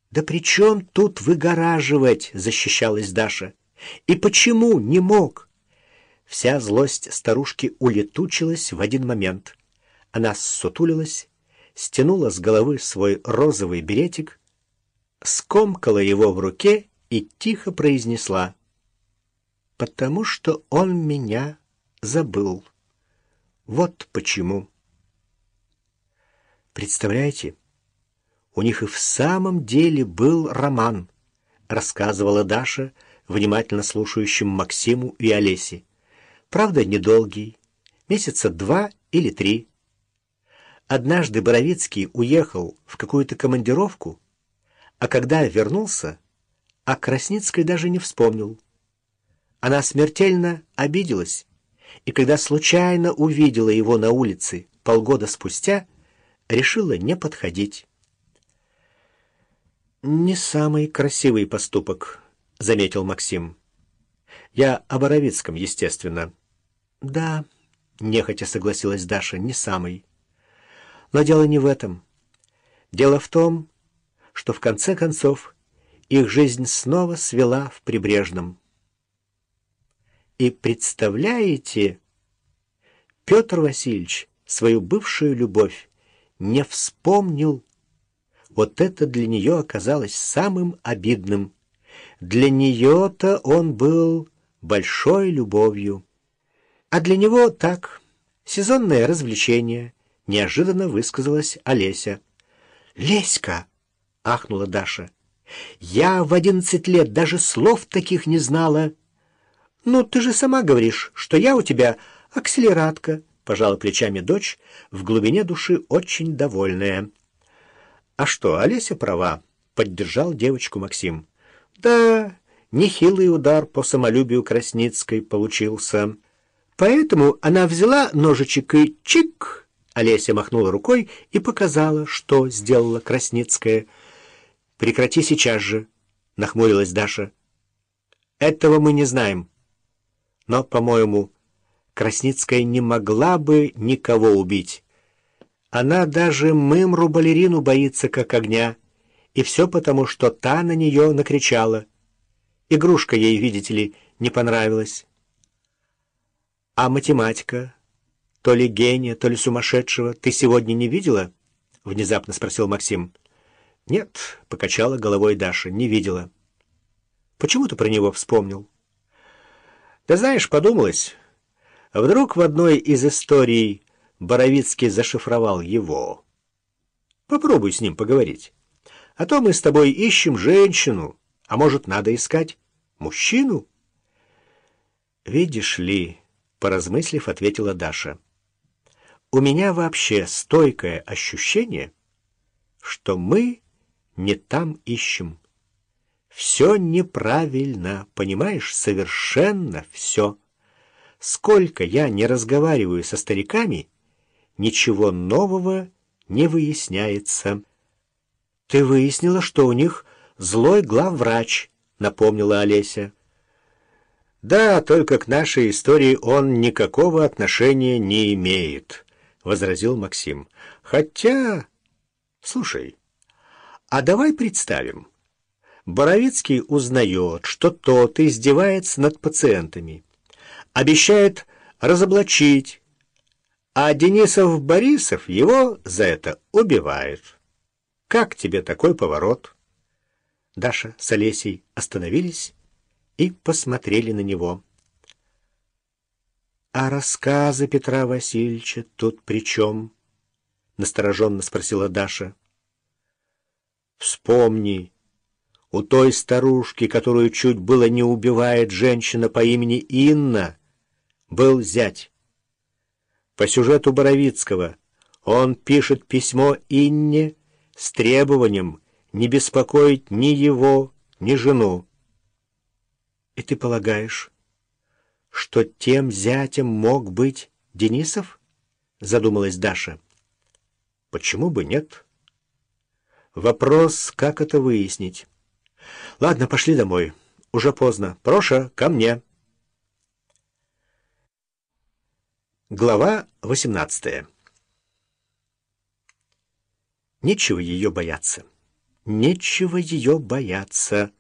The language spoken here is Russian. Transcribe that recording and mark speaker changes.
Speaker 1: «Да при чем тут выгораживать?» — защищалась Даша. «И почему не мог?» Вся злость старушки улетучилась в один момент. Она ссутулилась, стянула с головы свой розовый беретик, скомкала его в руке и тихо произнесла: «Потому что он меня забыл. Вот почему». Представляете, у них и в самом деле был роман, рассказывала Даша внимательно слушающим Максиму и Олесе. Правда, недолгий, месяца 2 или 3. Однажды Боровицкий уехал в какую-то командировку, а когда вернулся, о Красницкой даже не вспомнил. Она смертельно обиделась, и когда случайно увидела его на улице полгода спустя, решила не подходить. «Не самый красивый поступок», — заметил Максим. «Я о Боровицком, естественно». «Да», — нехотя согласилась Даша, — «не самый. Но дело не в этом. Дело в том, что в конце концов их жизнь снова свела в Прибрежном. И представляете, Петр Васильевич свою бывшую любовь не вспомнил. Вот это для нее оказалось самым обидным. Для нее-то он был большой любовью. А для него так, сезонное развлечение, неожиданно высказалась Олеся. «Леська!» — ахнула Даша. «Я в 11 лет даже слов таких не знала». «Ну, ты же сама говоришь, что я у тебя акселератка», — пожала плечами дочь, в глубине души очень довольная. «А что, Олеся права», — поддержал девочку Максим. «Да, нехилый удар по самолюбию Красницкой получился. Поэтому она взяла ножичек и чик!» Олеся махнула рукой и показала, что сделала Красницкая. «Прекрати сейчас же», — нахмурилась Даша. «Этого мы не знаем. Но, по-моему, Красницкая не могла бы никого убить. Она даже мымру-балерину боится как огня, и все потому, что та на нее накричала. Игрушка ей, видите ли, не понравилась. А математика, то ли гения, то ли сумасшедшего, ты сегодня не видела?» — внезапно спросил Максим. «Нет», — покачала головой Даша, — «не видела». «Почему ты про него вспомнил?» «Да знаешь, подумалось, вдруг в одной из историй Боровицкий зашифровал его. Попробуй с ним поговорить. А то мы с тобой ищем женщину, а может, надо искать мужчину?» «Видишь ли», — поразмыслив, ответила Даша, — «у меня вообще стойкое ощущение, что мы не там ищем. Все неправильно, понимаешь, совершенно все. Сколько я не разговариваю со стариками, ничего нового не выясняется». «Ты выяснила, что у них злой главврач», — напомнила Олеся. «Да, только к нашей истории он никакого отношения не имеет», — возразил Максим. «Хотя... Слушай, а давай представим. Боровицкий узнает, что тот издевается над пациентами, обещает разоблачить, а Денисов-Борисов его за это убивает. Как тебе такой поворот?» Даша с Олесей остановились и посмотрели на него. «А рассказы Петра Васильевича тут при чем?» — настороженно спросила Даша. «Вспомни, у той старушки, которую чуть было не убивает женщина по имени Инна, был зять. По сюжету Боровицкого он пишет письмо Инне с требованием не беспокоить ни его, ни жену. И ты полагаешь, что тем зятем мог быть Денисов?» — задумалась Даша. «Почему бы нет? Вопрос, как это выяснить. Ладно, пошли домой. Уже поздно. Проша, ко мне». Глава 18. Нечего ее бояться. Нечего ее бояться.